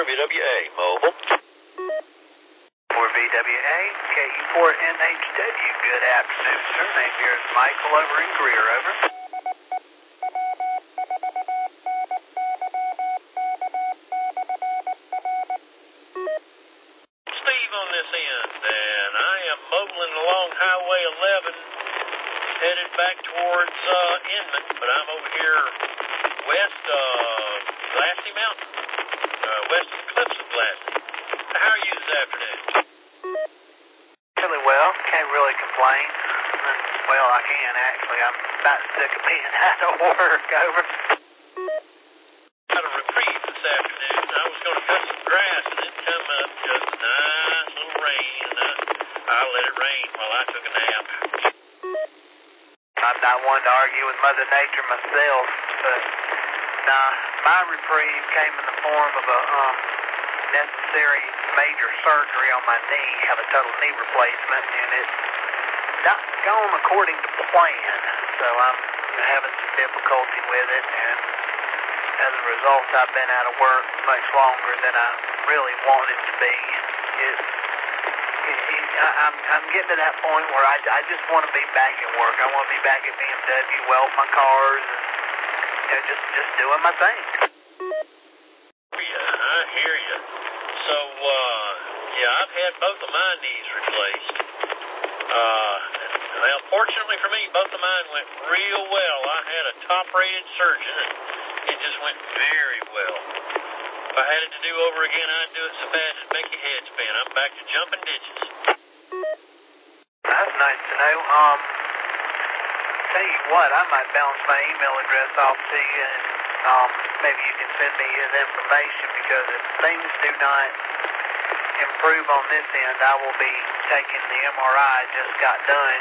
VWA, mobile. 4VWA, KU4NHW. Good afternoon, sir. Name here is Michael over in Greer, over. Steve on this end, and I am mobiling along Highway 11, headed back towards Inman, but I'm over here west of Glassy Mountain, west of the cliffs of Glassy. How are you this afternoon? Really well. Can't really complain. Well, I can actually. I'm about sick of being out of work, over. Got a reprieve this afternoon. I was going to cut some grass, and it come up just a nice little rain, and I let it rain while I took a nap. I'm not one to argue with Mother Nature myself, but nah, my reprieve came in the form of a necessary major surgery on my knee. Have a total knee replacement, and it's not gone according to plan, so I'm having some difficulty with it, and as a result, I've been out of work much longer than I really wanted to be. I'm getting to that point where I just want to be back at work. I want to be back at BMW, weld my cars, and just doing my thing. Yeah, I hear you. So, yeah, I've had both of my knees replaced. Well, fortunately for me, both of mine went real well. I had a top-rated surgeon, and it just went very well. If I had it to do over again, I'd do it so fast it'd make your head spin. I'm back to jumping ditches. That's nice to know. Tell you what, I might bounce my email address off to you, and maybe you can send me his information, because if things do not improve on this end, I will be taking the MRI I just got done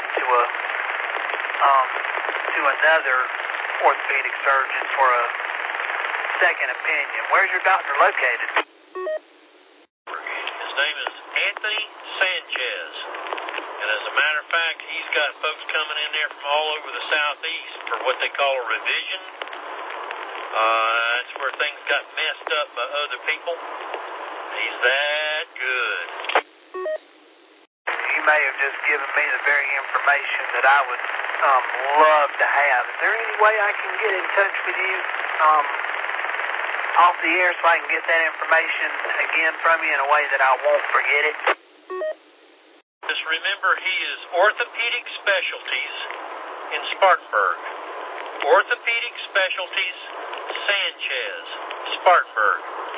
to another orthopedic surgeon for a second opinion. Where's your doctor located? His name is Anthony Sanchez. And as a matter of fact, he's got folks coming in there from all over the southeast for what they call a revision. That's where things got messed up by other people. He's that good. You may have just given me the very information that I would love to have. Is there any way I can get in touch with you off the air so I can get that information again from you in a way that I won't forget it? Just remember, he is Orthopedic Specialties in Spartanburg. Orthopedic Specialties, Sanchez, Spartanburg.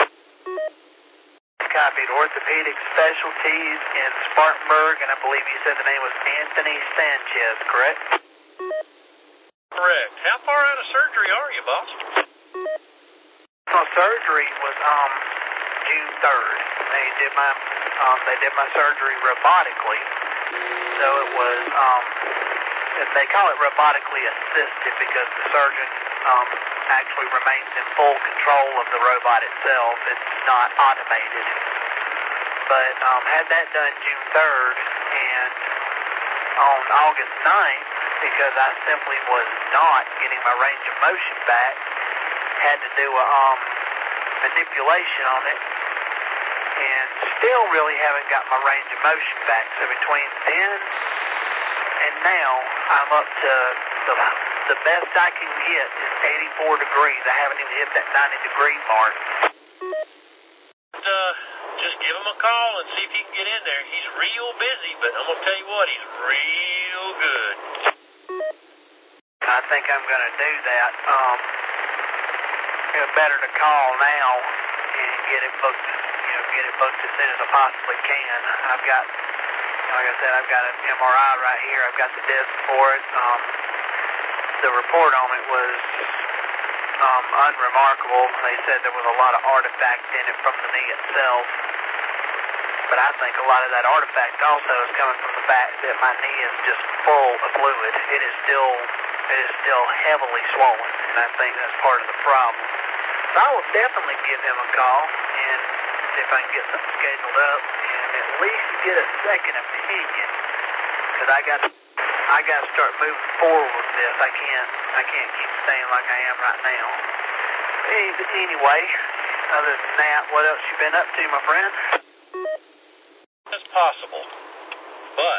Copied. Orthopedic Specialties in Spartanburg, and I believe you said the name was Anthony Sanchez, correct? Correct. How far out of surgery are you, boss? Well, surgery was June 3rd. They did my surgery robotically, so it was they call it robotically assisted because the surgeon actually remains in full control of the robot itself. It's not automated. But had that done June 3rd, and on August 9th, because I simply was not getting my range of motion back, had to do a manipulation on it, and still really haven't got my range of motion back. So between then and now, I'm up to the best I can get is 84 degrees. I haven't even hit that 90-degree mark. Just give him a call and see if he can get in there. He's real busy, but I'm going to tell you what, he's real good. I think I'm going to do that. Better to call now and get it booked, as soon as I possibly can. I've got, like I said, I've got an MRI right here. I've got the disc for it. The report on it was unremarkable. They said there was a lot of artifact in it from the knee itself. But I think a lot of that artifact also is coming from the fact that my knee is just full of fluid. It is still heavily swollen, and I think that's part of the problem. So I will definitely give him a call and see if I can get something scheduled up and at least get a second opinion, because I got to start moving forward with this. I can't keep staying like I am right now. But anyway, other than that, what else you been up to, my friend? It's possible, but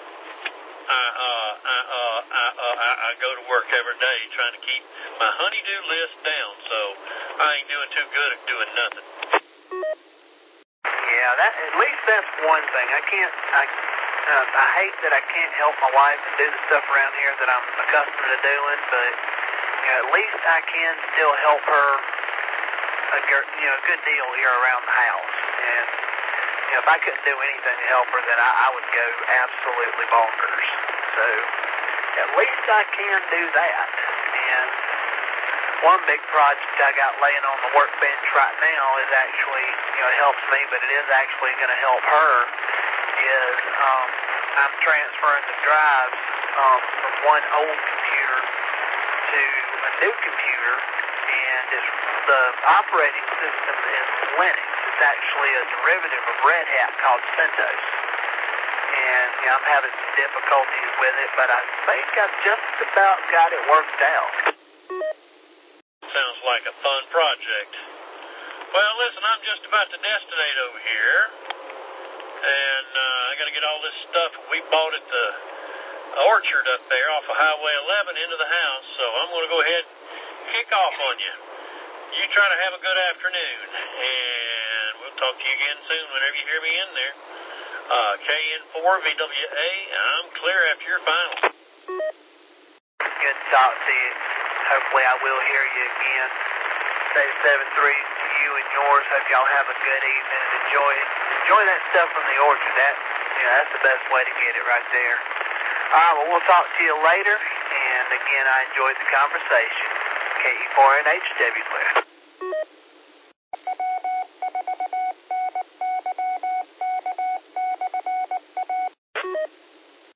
I go to work every day trying to keep my honey-do list down, so I ain't doing too good at doing nothing. Yeah, at least that's one thing. I hate that I can't help my wife and do the stuff around here that I'm accustomed to doing, but at least I can still help her a good deal here around the house. And if I couldn't do anything to help her, then I would go absolutely bonkers. So at least I can do that. And one big project I got laying on the workbench right now is actually, it helps me, but it is actually going to help her, is I'm transferring the drives from one old computer to a new computer, and the operating system is Linux. It's actually a derivative of Red Hat called CentOS. And I'm having some difficulties with it, but I think I've just about got it worked out. Sounds like a fun project. Well, listen, I'm just about to destinate over here, and I got to get all this stuff we bought at the orchard up there off of Highway 11 into the house, so I'm going to go ahead and kick off on you. You try to have a good afternoon, and we'll talk to you again soon whenever you hear me in there. KN4VWA, I'm clear after your final. Good to talk to you. Hopefully I will hear you again. Stay 7-3 to you and yours. Hope y'all have a good evening and enjoy that stuff from the orchard. That's the best way to get it right there. All right, well, we'll talk to you later. And again, I enjoyed the conversation. KE4NHW clear.